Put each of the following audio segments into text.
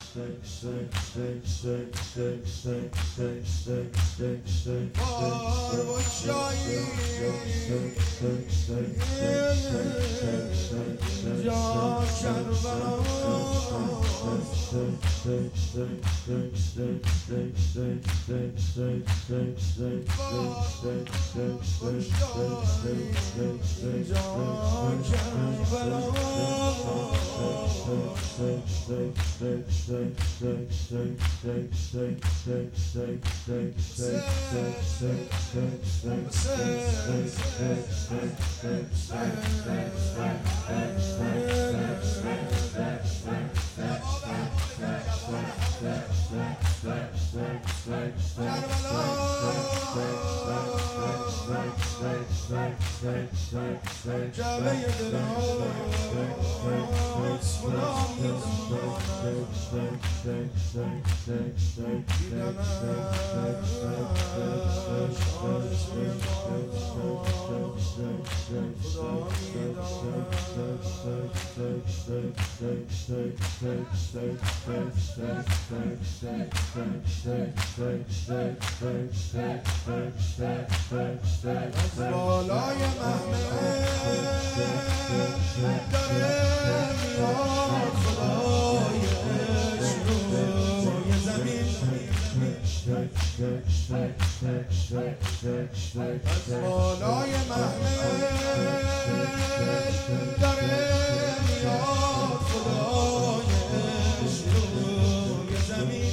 بالای محمد داره میاد خدای عشق روی زمین از بالای محمد داره میاد خدای عشق روی زمین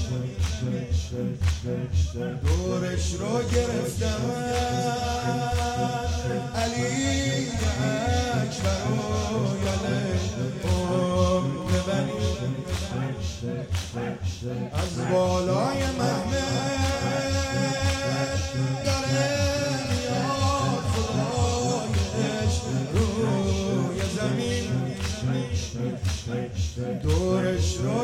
دورش رو گرفتم علی اکبر و یاله ببنی از بالای محمد داره میاد خدای عشق روی زمین دورش رو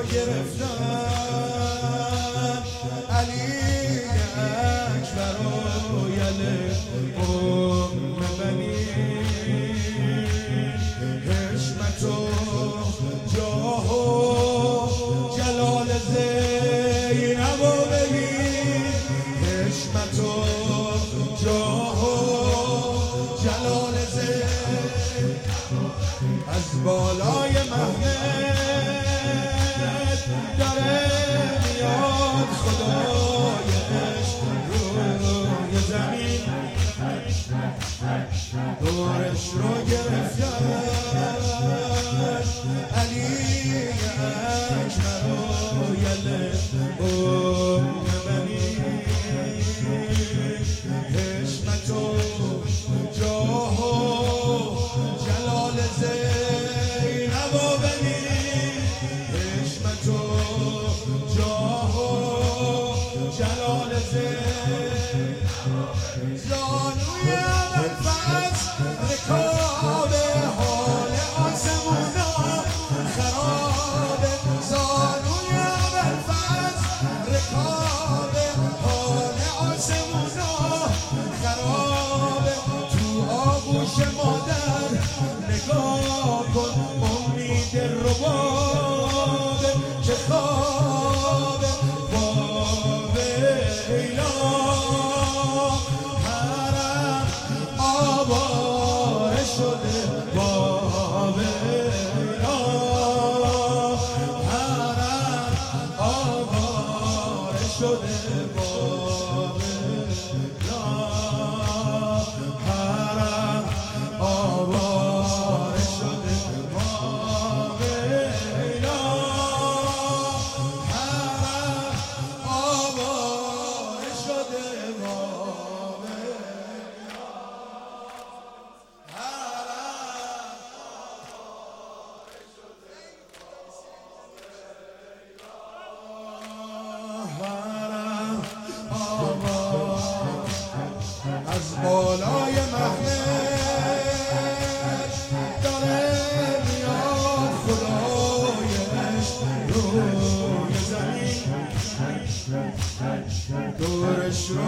گرفتم علی اکبر و یاله ببنی حشمت و جاه و جلال زینب و ببین حشمت و جاه و جلال زینب از بالای محمد داره میاد خدای عشق روی زمین دورش رو گرفتن علی اکبر و یاله ببنی حشمت و جاه و جلال زینب و ببین حشمت و جاه و جلال زینب زانوی ابوالفضل رکاب حال آسمونا خراب زانوی ابوالفضل رکاب حال آسمونا خراب تو آغوش مادر نگاه کن امید رباب که خواب باب ایلا حرم آواره شده باب ایلا حرم آواره شده باب ایلا حرم آواره شده باب ایلا حرم آواره شده باب از بالای محمد داره میاد خدای عشق روی زمین دورش رو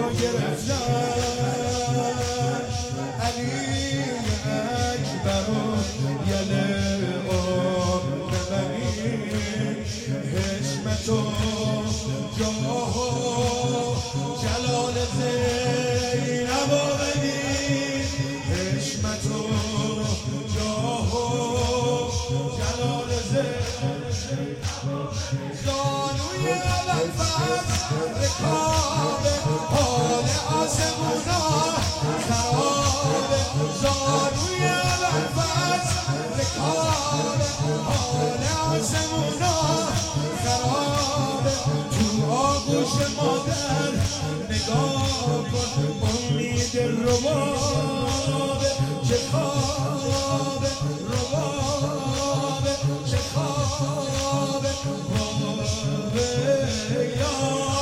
گرفتن علی اکبر و یاله ببنی حشمت حشمت و جاه و جلال زینب آمدی حشمت و جاه و جلال زینب زانوی ابوالفضل رکاب حال آسمونا خراب زانوی ابوالفضل رکاب حال آسمونا خراب تو آغوش مادر نگاه کن امید رباب چه خواب رباب چه خواب رباب یا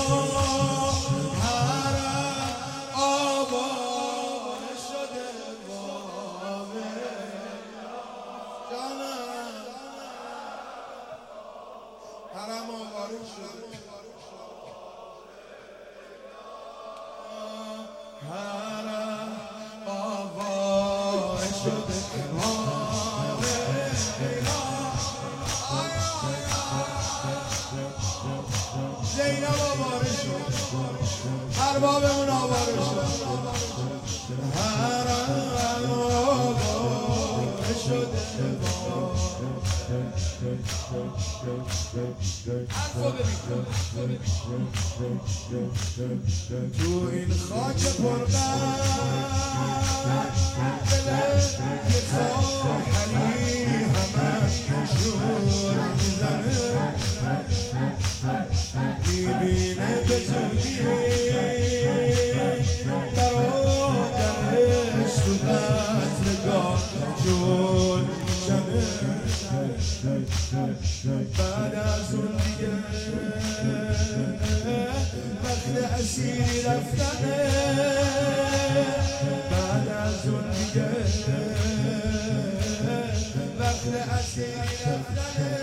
حرم آواره شده باب جانم حرم آواره شده حرم آواره شده زینب آواره شد اربابمون آواره شد حرم آواره شده تو این خاک پرقدر یه خواهری همش شور میزنه میبینه به زودی برادرش تو قتلگاه جون میزنه بعد از اون دیگه وقت اسیری رفتنه بعد از اون دیگه وقت اسیری رفتنه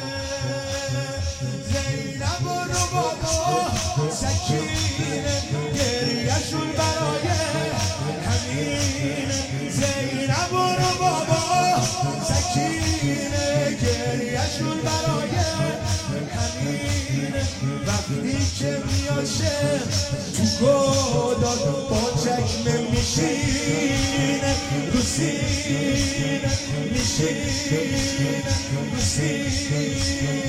زینب و ربابا سکینه گریه‌شون برای همین زینب و ربابا سکینه گریه‌شون برای همین وقتی که میاشه تو گودال با چکمه میشینه رو سینه میشینه رو سینه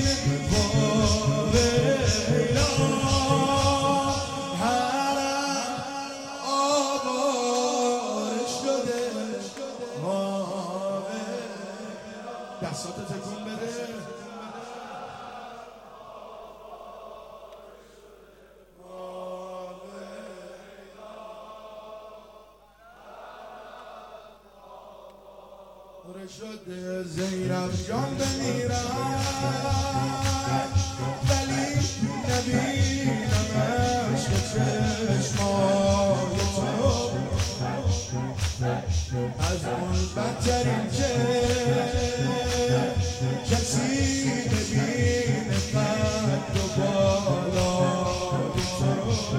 دستاتو تکون بده شده زینب جان بمیرم ولی نبینمش به چشمای تو از اون بدترین که کسی ببینه قد و بالای تو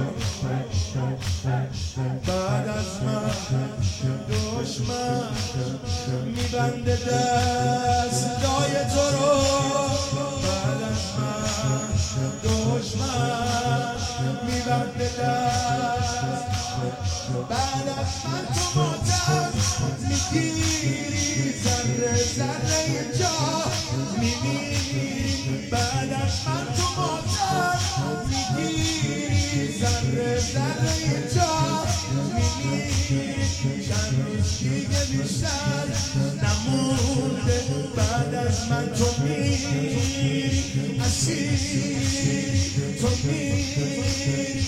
بعد از من دشمن میبنده دستای تو رو بعد از من دشمن میبنده دست بعد از من تو ماتم میگیری ذره ذره جا میمیری بعد از من تو ماتم میگیری ذره ذره جا میمیری چند روز دیگه بیشتر نمونده بعد از من تو میری اسیری تو میری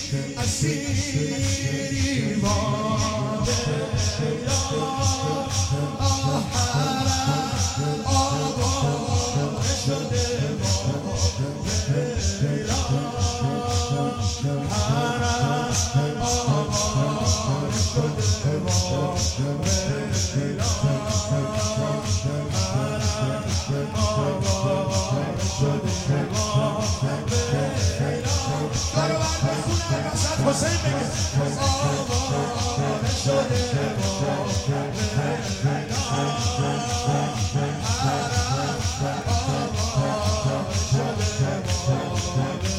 اسیری بابه حرم آواره شده بابه حرم آواره شده بابه حسین بگه آواره شده بابه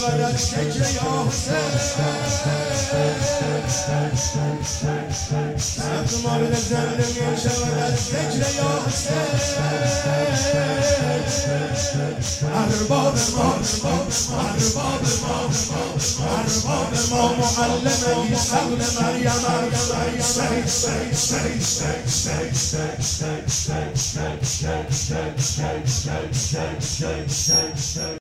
شود از فکر یا حسین سبز مورد زنده می شود از فکر یا حسین ارباب ما معلم عیسی ابن مریم